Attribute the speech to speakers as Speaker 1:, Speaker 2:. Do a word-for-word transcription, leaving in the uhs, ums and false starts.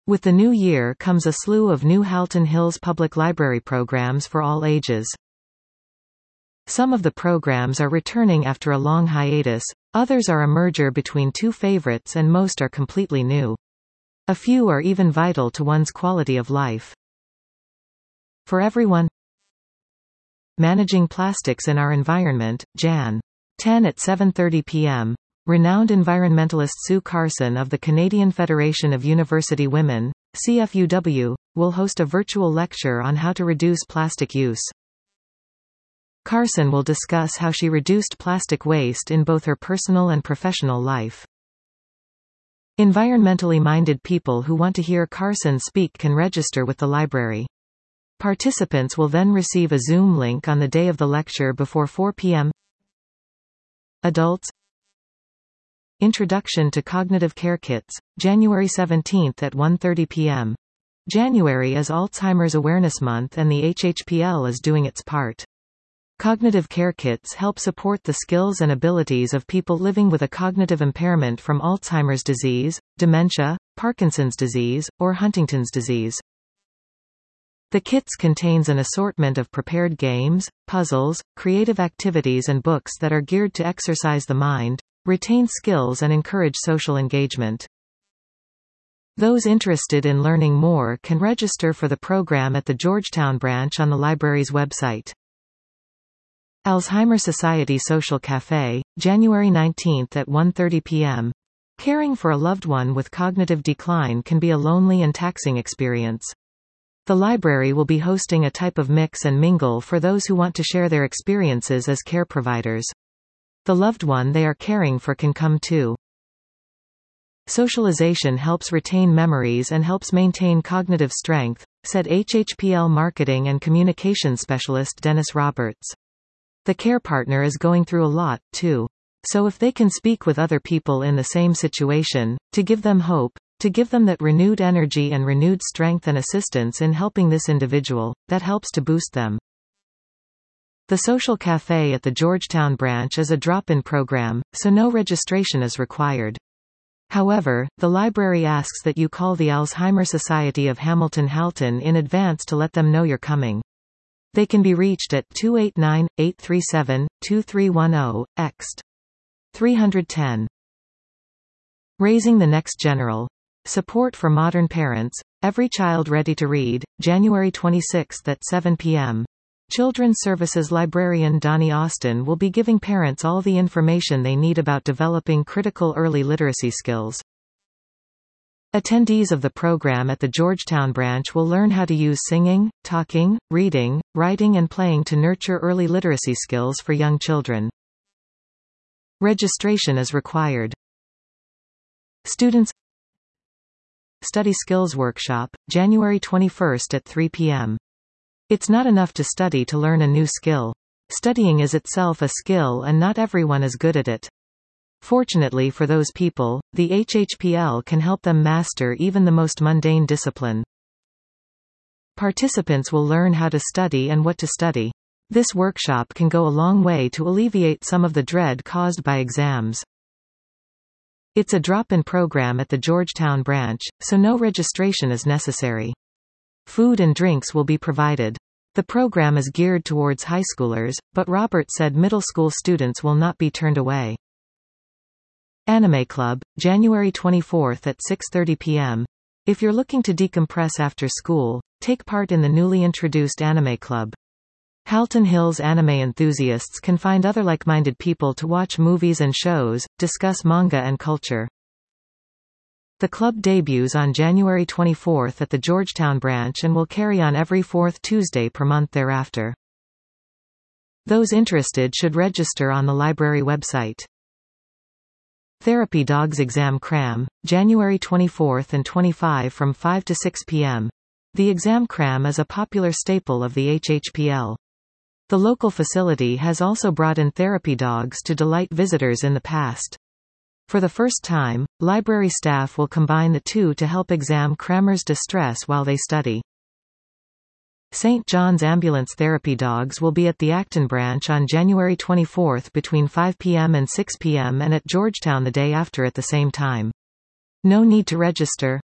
Speaker 1: With the new year comes a slew of new Halton Hills Public Library programs for all ages. Some of the programs are returning after a long hiatus, others are a merger between two favorites, and most are completely new. A few are even vital to one's quality of life. For everyone, Managing Plastics in Our Environment, January tenth at seven thirty p m Renowned environmentalist Sue Carson of the Canadian Federation of University Women, C F U W, will host a virtual lecture on how to reduce plastic use. Carson will discuss how she reduced plastic waste in both her personal and professional life. Environmentally minded people who want to hear Carson speak can register with the library. Participants will then receive a Zoom link on the day of the lecture before four p m Adults. Introduction to Cognitive Care Kits, January seventeenth at one thirty p m January is Alzheimer's Awareness Month, and the H H P L is doing its part. Cognitive Care Kits help support the skills and abilities of people living with a cognitive impairment from Alzheimer's disease, dementia, Parkinson's disease, or Huntington's disease. The kits contains an assortment of prepared games, puzzles, creative activities and books that are geared to exercise the mind, retain skills and encourage social engagement. Those interested in learning more can register for the program at the Georgetown branch on the library's website. Alzheimer's Society Social Café, January nineteenth at one thirty p m Caring for a loved one with cognitive decline can be a lonely and taxing experience. The library will be hosting a type of mix and mingle for those who want to share their experiences as care providers. The loved one they are caring for can come too. Socialization helps retain memories and helps maintain cognitive strength, said H H P L marketing and communications specialist Dennis Roberts. The care partner is going through a lot, too. So if they can speak with other people in the same situation, to give them hope, to give them that renewed energy and renewed strength and assistance in helping this individual, that helps to boost them. The Social Café at the Georgetown branch is a drop-in program, so no registration is required. However, the library asks that you call the Alzheimer's Society of Hamilton Halton in advance to let them know you're coming. They can be reached at two eight nine, eight three seven, two three one zero, ext. three ten. Raising the Next General. Support for Modern Parents, Every Child Ready to Read, January twenty-sixth at seven p m Children's Services librarian Donnie Austin will be giving parents all the information they need about developing critical early literacy skills. Attendees of the program at the Georgetown branch will learn how to use singing, talking, reading, writing and playing to nurture early literacy skills for young children. Registration is required. Students. Study Skills Workshop, January twenty-first at three p m It's not enough to study to learn a new skill. Studying is itself a skill and not everyone is good at it. Fortunately for those people, the H H P L can help them master even the most mundane discipline. Participants will learn how to study and what to study. This workshop can go a long way to alleviate some of the dread caused by exams. It's a drop-in program at the Georgetown branch, so no registration is necessary. Food and drinks will be provided. The program is geared towards high schoolers, but Robert said middle school students will not be turned away. Anime Club, January twenty-fourth at six thirty p m If you're looking to decompress after school, take part in the newly introduced Anime Club. Halton Hills anime enthusiasts can find other like-minded people to watch movies and shows, discuss manga and culture. The club debuts on January twenty-fourth at the Georgetown branch and will carry on every fourth Tuesday per month thereafter. Those interested should register on the library website. Therapy Dogs Exam Cram, January twenty-fourth and twenty-fifth from five to six p m The exam cram is a popular staple of the H H P L. The local facility has also brought in therapy dogs to delight visitors in the past. For the first time, library staff will combine the two to help exam crammers distress while they study. Saint John's Ambulance Therapy Dogs will be at the Acton branch on January twenty-fourth between five p m and six p m and at Georgetown the day after at the same time. No need to register.